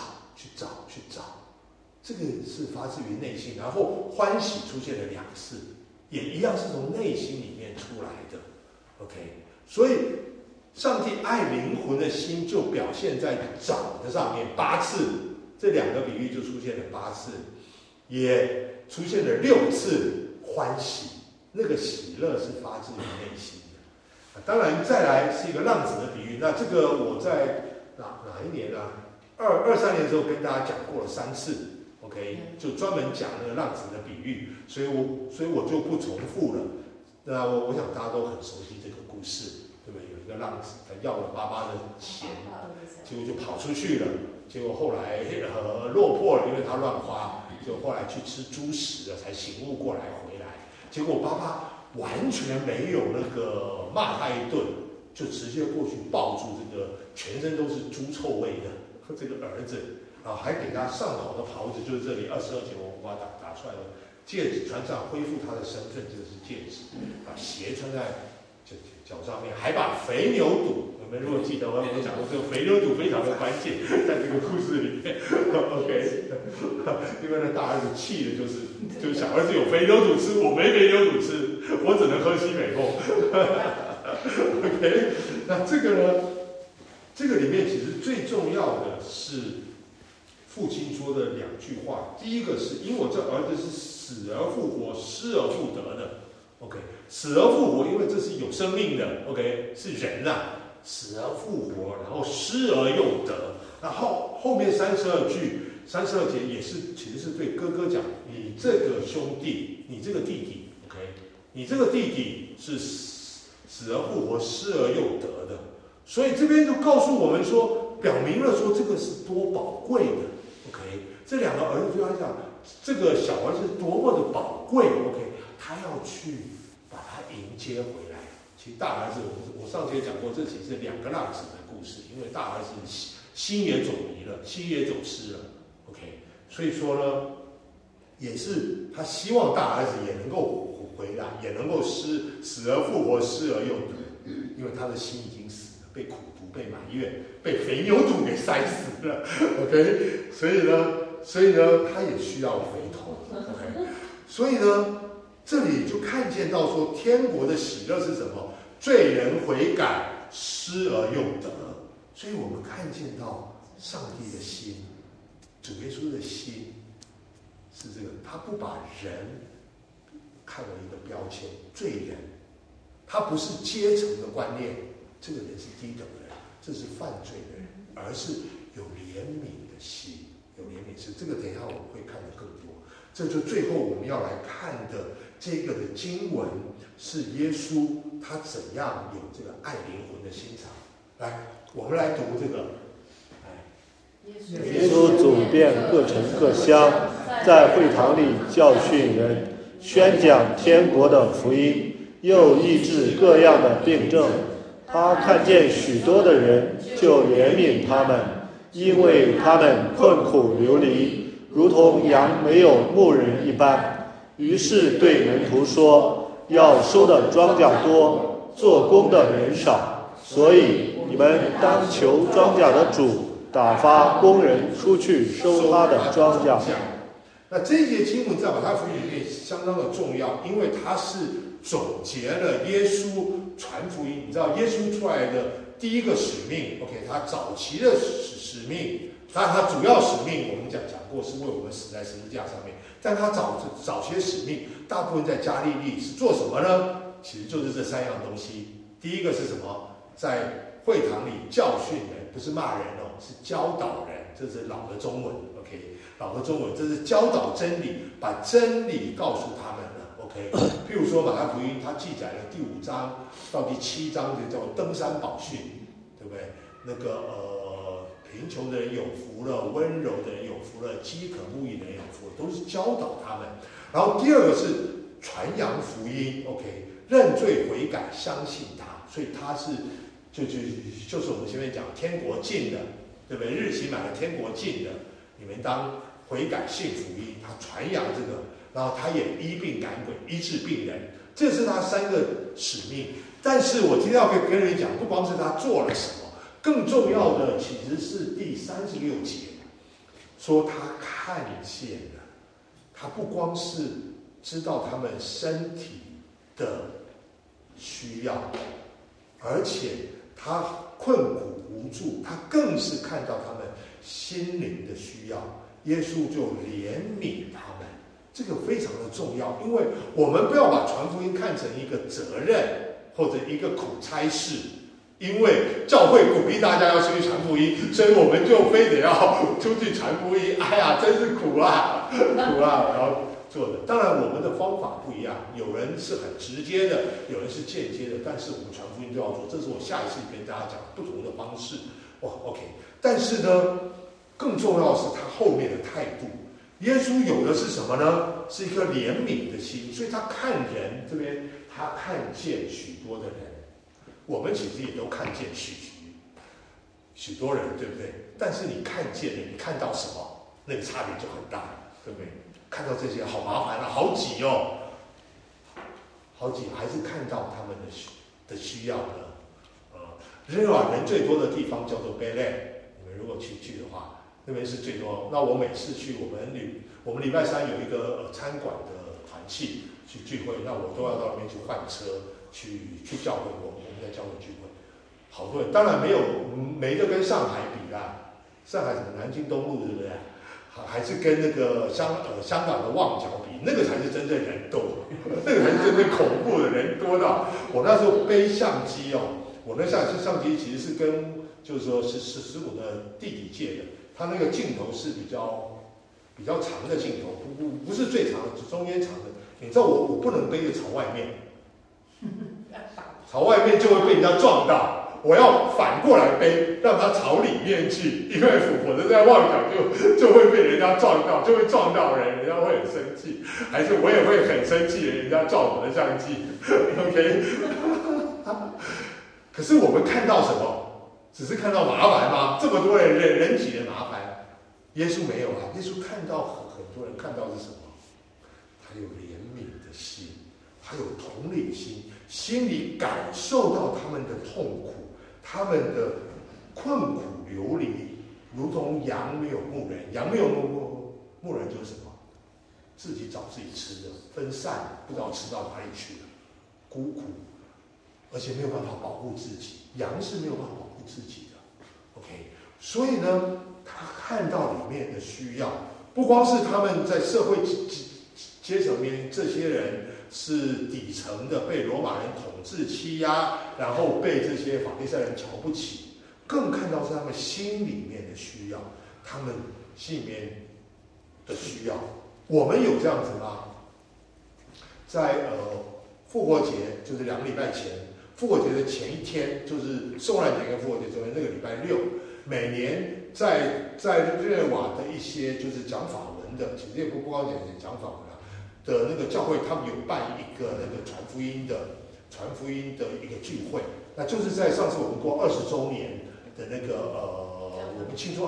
这个是发自于内心，然后欢喜出现了2次。也一样是从内心里面出来的 ，OK， 所以上帝爱灵魂的心就表现在找的上面，8次，这2个比喻就出现了8次，也出现了6次欢喜，那个喜乐是发自于内心的。当然，再来是一个浪子的比喻，那这个我在哪一年啊？23年的时候跟大家讲过了3次。OK， 就专门讲那个浪子的比喻，所以我就不重复了。那我想大家都很熟悉这个故事，对不对？有一个浪子，他要了爸爸的钱，结果就跑出去了，结果后来落魄了，因为他乱花，结果后来去吃猪食了，才醒悟过来回来。结果爸爸完全没有那个骂他一顿，就直接过去抱住这个全身都是猪臭味的这个儿子。啊，还给他上好的袍子，就是这里22节我把它打出来了。戒指穿上，恢复他的身份，这个是戒指。把鞋穿在脚上面，还把肥牛肚，我们如果记得，我讲过这个肥牛肚非常的关键，在这个故事里面。OK， 因为那大儿子气的就是小儿子有肥牛肚吃，我没肥牛肚吃，我只能喝西北风。OK， 那这个呢？这个里面其实最重要的是。父亲说的2句话，第一个是因为我这儿子是死而复活、失而复得的 ，OK， 死而复活，因为这是有生命的 ，OK， 是人啊，死而复活，然后失而又得，然后后面32节也是其实是对哥哥讲，你这个兄弟，你这个弟弟 ，OK， 你这个弟弟是死而复活、失而又得的，所以这边就告诉我们说，表明了说这个是多宝贵的。OK， 这2个儿子对他讲，这个小儿子多么的宝会 OK， 他要去把他迎接回来。其实大儿子，我上次也讲过，这其实是两个浪子的故事，因为大儿子心也走迷了，心也走失了 OK， 所以说呢，也是他希望大儿子也能够回来，也能够死而复活，失而又得，因为他的心已经死了，被苦毒、被埋怨、被肥牛肚给塞死了 OK， 所以呢他也需要回头 OK， 所以呢这里就看见到说天国的喜乐是什么？罪人悔改，失而又得。所以我们看见到上帝的心，主耶稣的心是这个，他不把人看为一个标签，罪人，他不是阶层的观念，这个人是低等的人，这是犯罪的人，而是有怜悯的心，有怜悯心。这个等一下我们会看得更多。这就最后我们要来看的这个的经文，是耶稣他怎样有这个爱灵魂的心肠。来，我们来读这个。 耶稣走遍各城各乡，在会堂里教训人，宣讲天国的福音，又医治各样的病症。他看见许多的人，就怜悯他们，因为他们困苦流离，如同羊没有牧人一般。于是对门徒说，要收的庄稼多，做工的人少，所以你们当求庄稼的主打发工人出去收他的庄稼。 那这些经文在马太福音里面相当的重要，因为它是总结了耶稣传福音。你知道耶稣出来的第一个使命 OK， 他早期的使命，他主要使命我们讲过是为我们死在十字架上面，但他早期的使命大部分在加利利是做什么呢？其实就是这三样东西。第一个是什么？在会堂里教训人，不是骂人哦，是教导人，这是老的中文 OK， 老的中文，这是教导真理，把真理告诉他们了 OK。譬如说马太福音，它记载了第5章到第7章就叫登山宝训，对不对？那个贫穷的人有福了，温柔的人有福了，饥渴慕义的人有福了，都是教导他们。然后第二个是传扬福音 OK， 认罪悔改，相信他，所以他是就是我们前面讲天国近的，对不对？日期满了，天国近的，你们当悔改信福音，他传扬这个，然后他也医病赶鬼，医治病人，这是他3个使命。但是我今天要跟人讲，不光是他做了什么，更重要的其实是第36节，说他看见了，他不光是知道他们身体的需要，而且他困苦无助，他更是看到他们心灵的需要，耶稣就怜悯他们。这个非常的重要，因为我们不要把传福音看成一个责任或者一个苦差事，因为教会鼓励大家要出去传福音，所以我们就非得要出去传福音。哎呀，真是苦啊，苦啊！然后做的，当然我们的方法不一样，有人是很直接的，有人是间接的，但是我们传福音都要做，这是我下一次跟大家讲不同的方式。OK， 但是呢，更重要的是他后面的态度。耶稣有的是什么呢？是一颗怜悯的心，所以他看人这边，他看见许多的人，我们其实也都看见许多人，对不对？但是你看见了，你看到什么，那个差别就很大，对不对？看到这些好麻烦啊，好挤哦，好挤，还是看到他们的需要呢？日瓦人最多的地方叫做贝勒，你们如果去的话，那边是最多。那我每次去，我们礼拜3有一个餐馆的团契去聚会，那我都要到那边去换车，去教会我们在教会聚会，好多人，当然没得跟上海比啦，上海什么南京东路，对不对？还是跟那个香港的旺角比，那个才是真正人多，那个才是真正恐怖的人多到我那时候背相机哦，我那相机其实是跟就是说是师傅的弟弟借的，他那个镜头是比较长的镜头，不是最长的，是中间长的。你知道我不能背着朝外面，朝外面就会被人家撞到。 我要反过来背，让它朝里面去，因为否则在妄想就会被人家撞到，就会撞到人，人家会很生气，还是我也会很生气，人家照我的相机，OK？ 可是我们看到什么？只是看到麻烦吗？这么多人挤的麻烦，耶稣没有啊，耶稣看到很多人看到是什么？他有怜悯的心，他有同理心，心里感受到他们的痛苦，他们的困苦流离，如同羊没有牧人。羊没有牧人就是什么？自己找自己吃的，分散，不知道吃到哪里去了，孤苦，而且没有办法保护自己。羊是没有办法保护自己的 ，OK？ 所以呢，他看到里面的需要，不光是他们在社会阶层面，这些人是底层的，被罗马人统治欺压，然后被这些法利赛人瞧不起，更看到是他们心里面的需要，他们心里面的需要。我们有这样子吗？在复活节，就是2个礼拜前，复活节的前一天，就是受难节跟复活节中间那个礼拜六，每年在日内瓦的一些就是讲法文的，其实也不光讲法文的那个教会，他们有办一个那个传福音的一个聚会，那就是在上次我们过20周年的那个我们庆祝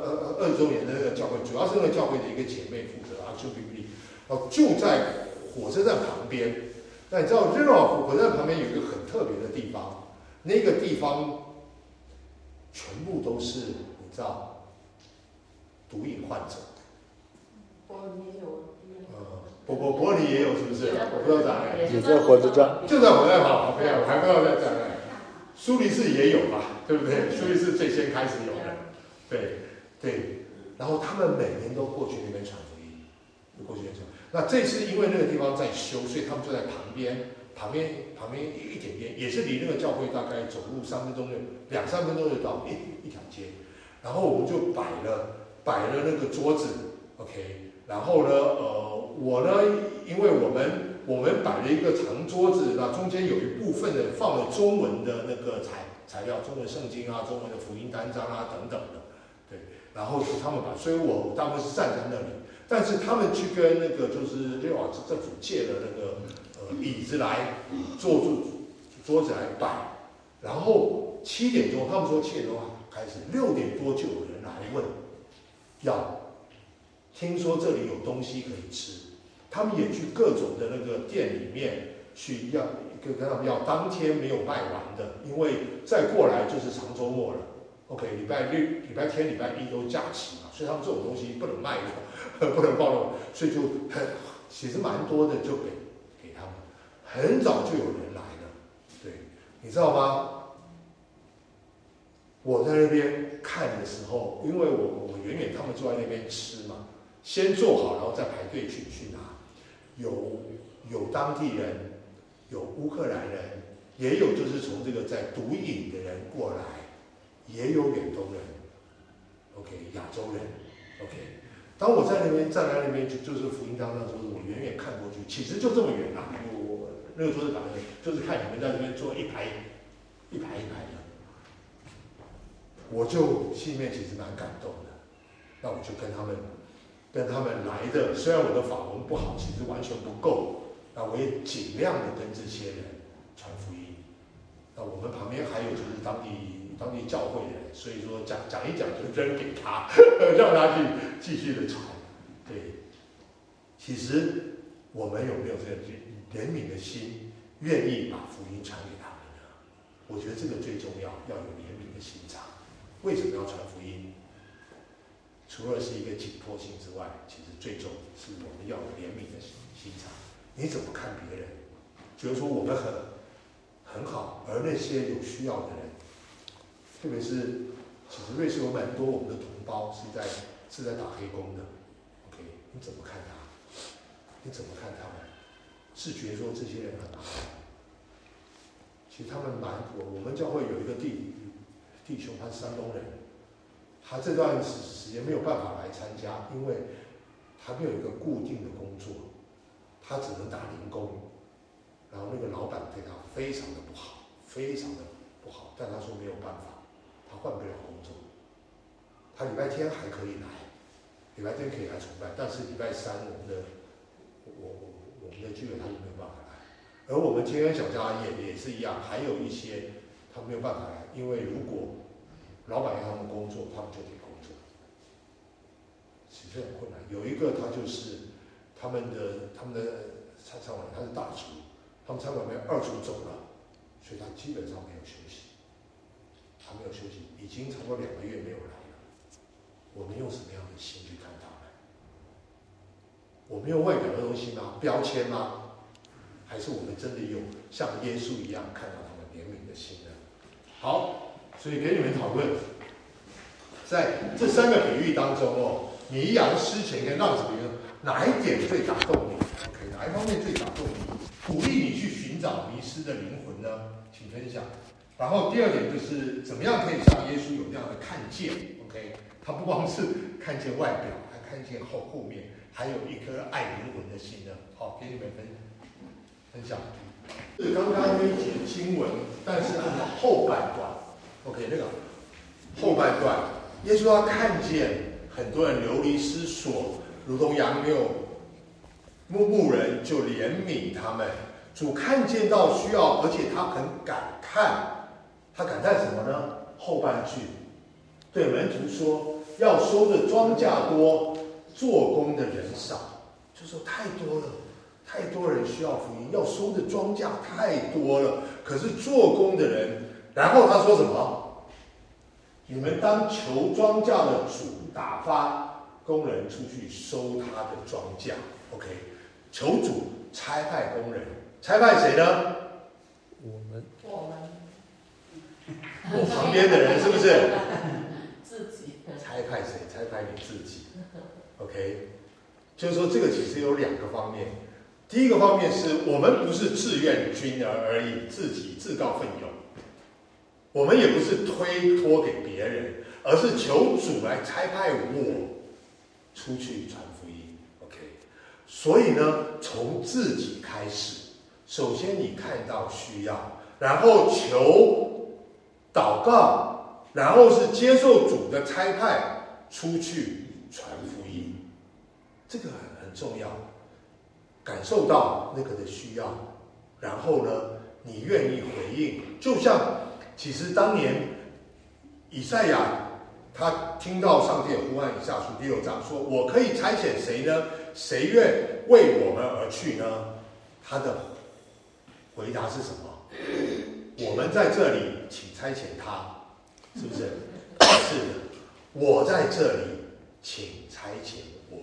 20周年的那个教会，主要是那个教会的一个姐妹负责Action Biblique，就在火车站旁边。那你知道日内瓦火车站旁边有一个很特别的地方，那个地方全部都是你知道毒瘾患者。 伯尔尼有。 伯尔尼也有是不是？我不知道在哪里。 也在火车站。 就在火车站旁边，我还不知道在哪里。苏黎世也有吧，对不对？苏黎世最先开始有的，对。然后他们每年都过去那边传福音，过去那边传。那这次因为那个地方在修，所以他们就在旁边一点点，也是离那个教会大概走路2-3分钟就到一条街。然后我们就摆了那个桌子 ，OK。然后呢，我呢，因为我们摆了一个长桌子，那中间有一部分的放了中文的那个材料，中文圣经啊，中文的福音单张啊等等的，对。然后他们所以我大部分是站在那里，但是他们去跟那个就是日内瓦政府借了那个椅子来坐住桌子来摆，然后7点钟，他们说7点钟开始，6点多就有人来问要。听说这里有东西可以吃，他们也去各种的那个店里面去跟他们要当天没有卖完的，因为再过来就是长周末了。OK， 礼拜天、礼拜一都假期嘛，所以他们这种东西不能卖的，不能放了，所以就其实蛮多的就给他们，很早就有人来了。对，你知道吗？我在那边看的时候，因为我远远他们坐在那边吃嘛。先做好，然后再排队去拿。有当地人，有乌克兰人，也有就是从这个在毒瘾的人过来，也有远东人 ，OK， 亚洲人 ，OK。当我在那边站在那边，就是福音当中的时候，我远远看过去，其实就这么远啊。我那个桌子打的，就是看你们在那边坐一排的，我就心里面其实蛮感动的。那我就跟他们来的，虽然我的法文不好，其实完全不够，那我也尽量的跟这些人传福音。那我们旁边还有就是当地教会的人，所以说讲一讲就扔给他，让他去继续的传。对，其实我们有没有这个怜悯的心，愿意把福音传给他们呢？我觉得这个最重要，要有怜悯的心肠。为什么要传福音？除了是一个紧迫性之外，其实最重是我们要有怜悯的心肠。你怎么看别人？觉得说我们很好，而那些有需要的人，特别是其实瑞士有蛮多我们的同胞是在打黑工的 ，OK， 你怎么看他？你怎么看他们？是觉得说这些人很麻烦？其实他们我们教会有一个弟兄，他是山东人。他这段时间没有办法来参加，因为他没有一个固定的工作，他只能打零工，然后那个老板对他非常的不好，非常的不好，但他说没有办法，他换不了工作。他礼拜天还可以来，礼拜天可以来崇拜，但是礼拜三我们的聚会他就没有办法来。而我们天元小家也是一样，还有一些他没有办法来，因为如果老板要他们工作，他们就得工作，其实很困难。有一个他就是他们的餐馆他是大厨，他们餐馆没有二厨走了，所以他基本上没有休息，他没有休息，已经差不多2个月没有来了。我们用什么样的心去看他们？我们用外表的东西吗？标签吗？还是我们真的有像耶稣一样看到他们怜悯的心呢？好，所以给你们讨论，在这3个比喻当中迷羊、失钱跟浪子比喻，哪一点最打动你 ？OK， 哪一方面最打动你？鼓励你去寻找迷失的灵魂呢？请分享。然后第二点就是怎么样可以像耶稣有这样的看见 ？OK， 他不光是看见外表，还看见后面，还有一颗爱灵魂的心呢。好，给你们分享。是刚刚那一节经文，但是后半段 ，OK， 那个后半段，耶稣他看见很多人流离失所，如同羊没有牧人，就怜悯他们。主看见到需要，而且他很感叹，他感叹什么呢？后半句对门徒说：“要收的庄稼多，做工的人少。”就说太多了。太多人需要福音，要收的庄稼太多了，可是做工的人，然后他说什么？你们当求庄稼的主打发工人出去收他的庄稼 ，OK？ 求主差派工人，差派谁呢？我旁边的人是不是？ 自己。 差派谁？差派你自己 ，OK？ 就是说这个其实有2个方面。第一个方面是我们不是自愿军而已，自己自告奋勇，我们也不是推脱给别人，而是求主来差派我出去传福音 ，OK？ 所以呢，从自己开始，首先你看到需要，然后求祷告，然后是接受主的差派出去传福音，这个很重要。感受到那个的需要，然后呢，你愿意回应。就像其实当年以赛亚他听到上帝的呼唤，以赛亚书第6章说：“我可以差遣谁呢？谁愿为我们而去呢？”他的回答是什么？我们在这里，请差遣他，是不是？是的，我在这里，请差遣我。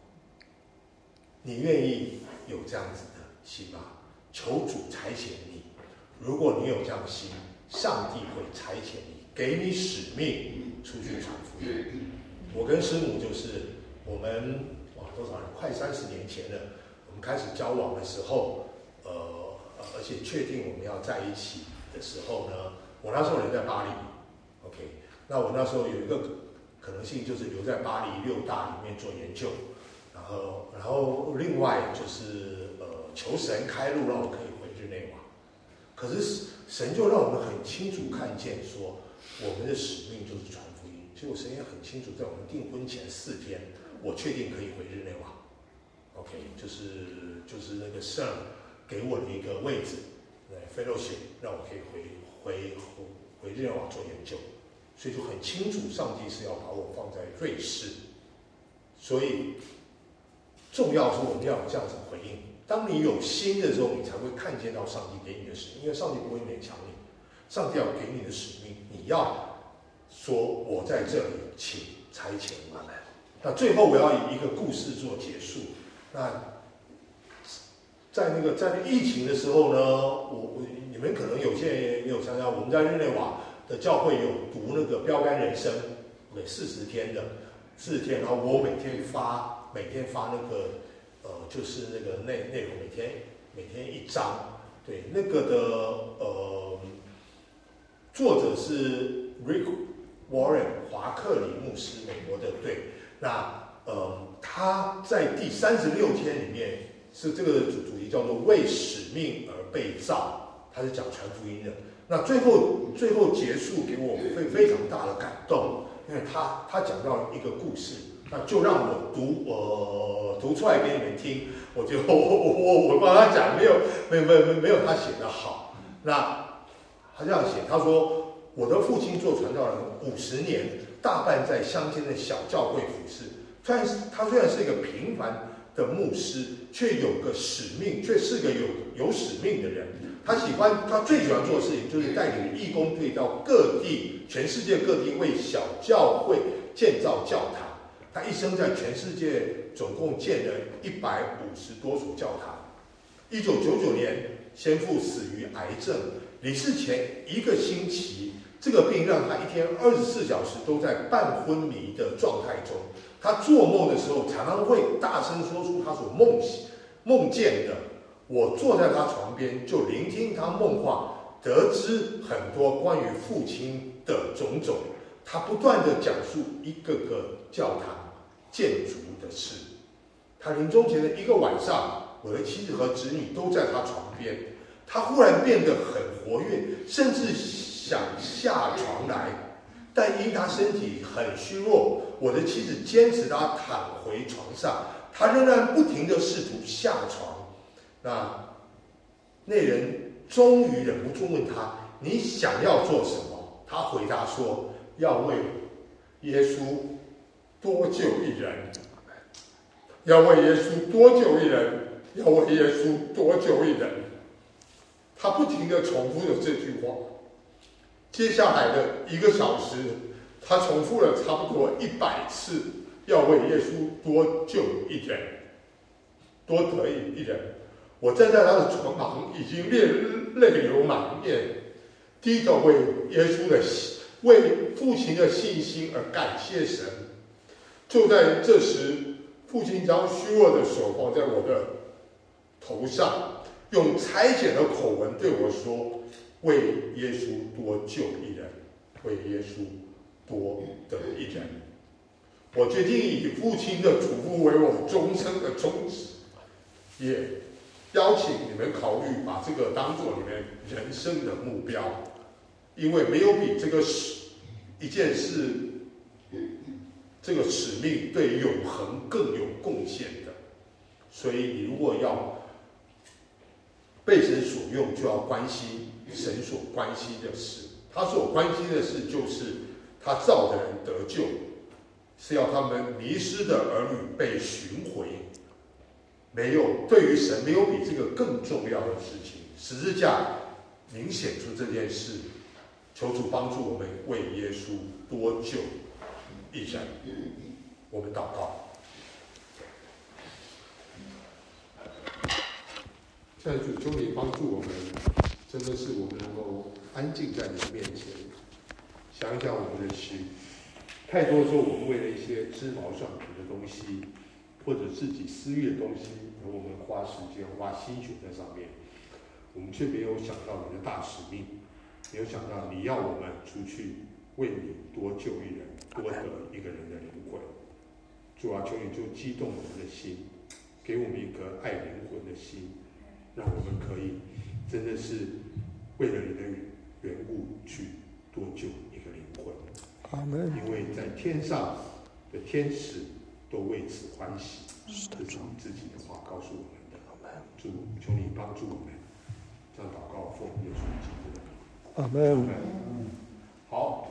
你愿意有这样子的心吗？求主差遣你。如果你有这样的心，上帝会差遣你，给你使命出去传福音。我跟师母就是我们多少人？快30年前了。我们开始交往的时候，而且确定我们要在一起的时候呢，我那时候人在巴黎 ，OK。那我那时候有一个可能性就是留在巴黎6大里面做研究。然后另外就是求神开路，让我可以回日内瓦。可是神就让我们很清楚看见说，我们的使命就是传福音。所以我神也很清楚，在我们订婚前4天，我确定可以回日内瓦。OK， 就是那个圣给我的一个位置，fellowship， 让我可以回日内瓦做研究。所以就很清楚，上帝是要把我放在瑞士。所以重要是我们要有这样子的回应。当你有心的时候，你才会看见到上帝给你的使命，因为上帝不会勉强你，上帝要给你的使命，你要说我在这里，请差遣我们。那最后我要以一个故事做结束。那在那个疫情的时候呢，你们可能有些人没有参加，我们在日内瓦的教会有读那个标杆人生，40天的40天，然后我每天发那个就是那个内容，每天1章，对，那个的作者是 Rick Warren 华克里牧师，美国的，对，那他在第36天里面是这个主题叫做为使命而被造，他是讲传福音的。 那最后结束给我非常大的感动，因为他讲到一个故事，那就让我读出来给你们听。我帮他讲，没有他写的好。那他这样写，他说我的父亲做传道人50年，大半在乡间的小教会服侍。他虽然是一个平凡的牧师，却有个使命，却是个有使命的人。他最喜欢做的事情就是带领义工队到各地，全世界各地为小教会建造教堂。他一生在全世界总共建了150多所教堂。1999年，先父死于癌症，离世前1个星期，这个病让他一天24小时都在半昏迷的状态中。他做梦的时候，常常会大声说出他所梦见的。我坐在他床边，就聆听他梦话，得知很多关于父亲的种种。他不断地讲述一个个教堂建筑的事。他临终前的一个晚上，我的妻子和子女都在他床边。他忽然变得很活跃，甚至想下床来，但因他身体很虚弱，我的妻子坚持他躺回床上，他仍然不停地试图下床。那人终于忍不住问他：“你想要做什么？”他回答说：“要为耶稣多救一人，要为耶稣多救一人，要为耶稣多救一人。”他不停地重复着这句话。接下来的1个小时，他重复了差不多100次：“要为耶稣多救一人，多得一人。”我站在他的床旁，已经泪流满面，低头为父亲的信心而感谢神。就在这时，父亲将虚弱的手放在我的头上，用裁剪的口吻对我说：“为耶稣多救一人，为耶稣多得一人。”我决定以父亲的嘱咐为我终生的宗旨，也邀请你们考虑把这个当做你们人生的目标，因为没有比这个一件事，这个使命对永恒更有贡献的。所以你如果要被神所用，就要关心神所关心的事。他所关心的事就是他造的人得救，是要他们迷失的儿女被寻回。对于神没有比这个更重要的事情。十字架明显出这件事，求主帮助我们为耶稣多救一人。我们祷告。现在主，求你帮助我们，真的是我们能够安静在你的面前，想一想我们的心。太多时候，我们为了一些鸡毛蒜皮的东西，或者自己私欲的东西，而我们花时间、花心血在上面，我们却没有想到你的大使命，没有想到你要我们出去为你多救一人，多得一个人的灵魂。主啊，求你就激动我们的心，给我们一颗爱灵魂的心，让我们可以真的是为了你的缘故去多救一个灵魂。 阿们。 因为在天上的天使都为此欢喜，这是你自己的话告诉我们的。主，求你帮助我们，这样祷告奉耶稣基督的名。 阿们。 好。